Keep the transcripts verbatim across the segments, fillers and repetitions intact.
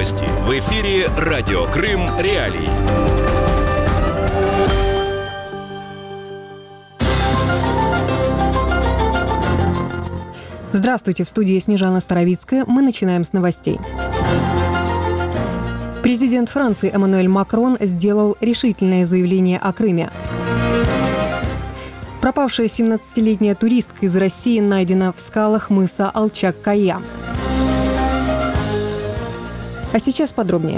Новости. В эфире Радио Крым Реалии. Здравствуйте, в студии Снежана Старовицкая. Мы начинаем с новостей. Президент Франции Эммануэль Макрон сделал решительное заявление о Крыме. Пропавшая семнадцатилетняя туристка из России найдена в скалах мыса Алчак-Кая. А сейчас подробнее.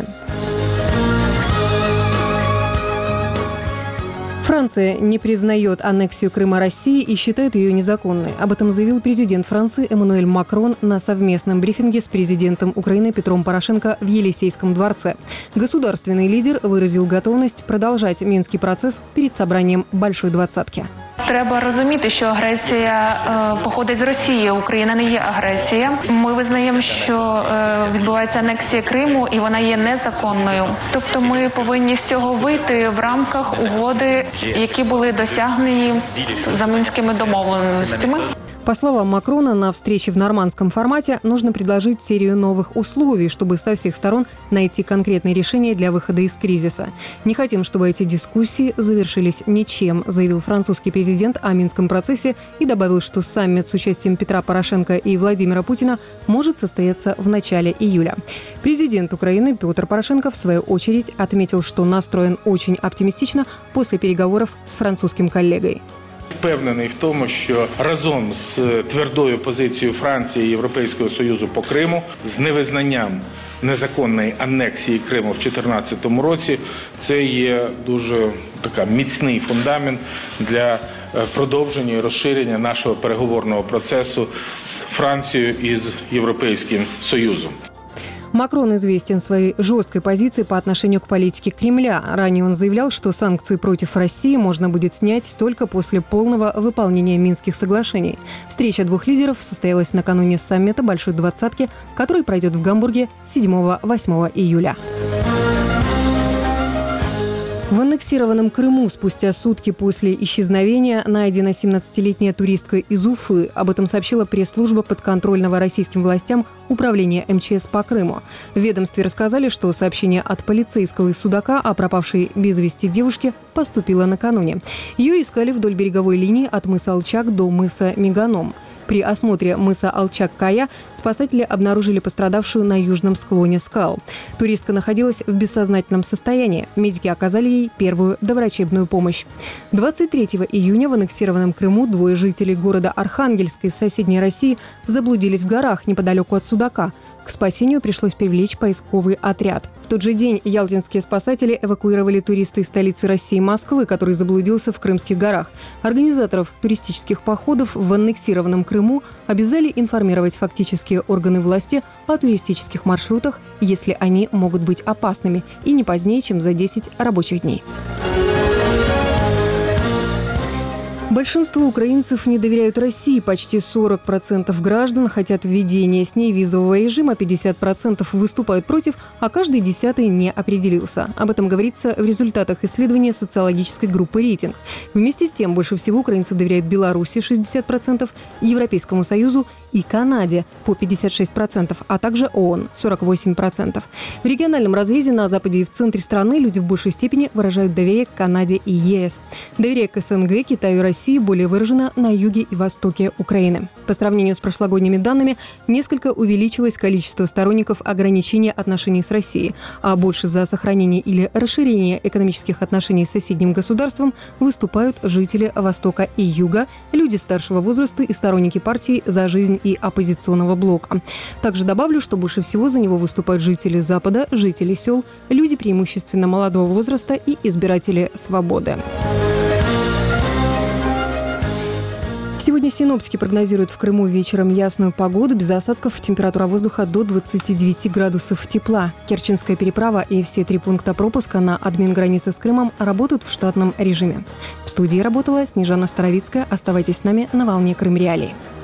Франция не признает аннексию Крыма России и считает ее незаконной. Об этом заявил президент Франции Эммануэль Макрон на совместном брифинге с президентом Украины Петром Порошенко в Елисейском дворце. Государственный лидер выразил готовность продолжать Минский процесс перед собранием Большой двадцатки. Треба розуміти, що агресія е, походить з Росії. Україна не є агресія. Ми визнаємо, що е, відбувається анексія Криму і вона є незаконною. Тобто ми повинні з цього вийти в рамках угоди, які були досягнені за Мінськими домовленостями. По словам Макрона, на встрече в нормандском формате нужно предложить серию новых условий, чтобы со всех сторон найти конкретные решения для выхода из кризиса. «Не хотим, чтобы эти дискуссии завершились ничем», заявил французский президент о Минском процессе и добавил, что саммит с участием Петра Порошенко и Владимира Путина может состояться в начале июля. Президент Украины Петр Порошенко, в свою очередь, отметил, что настроен очень оптимистично после переговоров с французским коллегой. Впевнений в тому, що разом з твердою позицією Франції і Європейського Союзу по Криму, з невизнанням незаконної анексії Криму в дві тисячі чотирнадцятому році, це є дуже така міцний фундамент для продовження і розширення нашого переговорного процесу з Францією і з Європейським Союзом. Макрон известен своей жесткой позицией по отношению к политике Кремля. Ранее он заявлял, что санкции против России можно будет снять только после полного выполнения Минских соглашений. Встреча двух лидеров состоялась накануне саммита Большой двадцатки, который пройдет в Гамбурге седьмого-восьмого июля. В аннексированном Крыму спустя сутки после исчезновения найдена семнадцатилетняя туристка из Уфы. Об этом сообщила пресс-служба подконтрольного российским властям управления эм че эс по Крыму. В ведомстве рассказали, что сообщение от полицейского из Судака о пропавшей без вести девушке поступило накануне. Ее искали вдоль береговой линии от мыса Алчак до мыса Меганом. При осмотре мыса Алчак-Кая спасатели обнаружили пострадавшую на южном склоне скал. Туристка находилась в бессознательном состоянии. Медики оказали ей первую доврачебную помощь. двадцать третьего июня в аннексированном Крыму двое жителей города Архангельска из соседней России заблудились в горах неподалеку от Судака. К спасению пришлось привлечь поисковый отряд. В тот же день ялтинские спасатели эвакуировали туриста из столицы России Москвы, который заблудился в Крымских горах. Организаторов туристических походов в аннексированном Крыму обязали информировать фактические органы власти о туристических маршрутах, если они могут быть опасными, и не позднее, чем за десять рабочих дней. Большинство украинцев не доверяют России. Почти сорок процентов граждан хотят введения с ней визового режима, пятьдесят процентов выступают против, а каждый десятый не определился. Об этом говорится в результатах исследования социологической группы «Рейтинг». Вместе с тем, больше всего украинцы доверяют Беларуси – шестьдесят процентов, Европейскому Союзу и Канаде по пятьдесят шесть процентов, а также ООН – сорок восемь процентов. В региональном разрезе на западе и в центре страны люди в большей степени выражают доверие к Канаде и е эс. Доверие к эс эн гэ, Китаю и России более выражено на юге и востоке Украины. По сравнению с прошлогодними данными, несколько увеличилось количество сторонников ограничения отношений с Россией, а больше за сохранение или расширение экономических отношений с соседним государством выступают жители Востока и Юга, люди старшего возраста и сторонники партий «За жизнь» и оппозиционного блока. Также добавлю, что больше всего за него выступают жители Запада, жители сел, люди преимущественно молодого возраста и избиратели свободы. Сегодня синоптики прогнозируют в Крыму вечером ясную погоду, без осадков, температура воздуха до двадцати девяти градусов тепла. Керченская переправа и все три пункта пропуска на админгранице с Крымом работают в штатном режиме. В студии работала Снежана Старовицкая. Оставайтесь с нами на волне Крым Реалии.